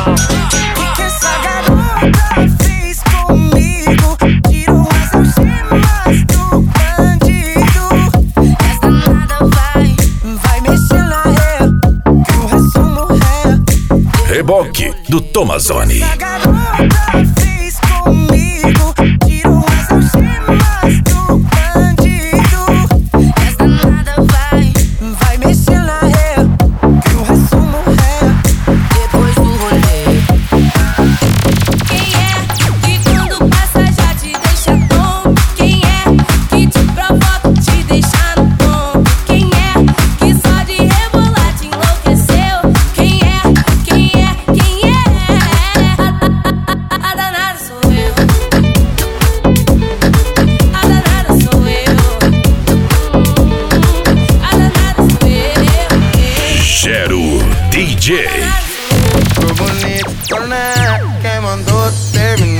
Que essa garota fez comigo? Tirou as algemas do bandido. Essa nada vai mexer na ré, que o resto morrer. Reboque do Tomazoni. Essa garota fez comigo, tirou as algemas do bandido. Essa nada vai mexer na ré, que o resto morrer depois do rolê. Quem é que quando passa já te deixa tonto? Quem é que te provoca, te deixa no ponto? Quem é que só de rebolar te enlouqueceu? Quem é? A danada sou eu. A danada sou eu. A danada sou eu. Gero DJ. Foi bonito, tornar. Quem mandou terminar?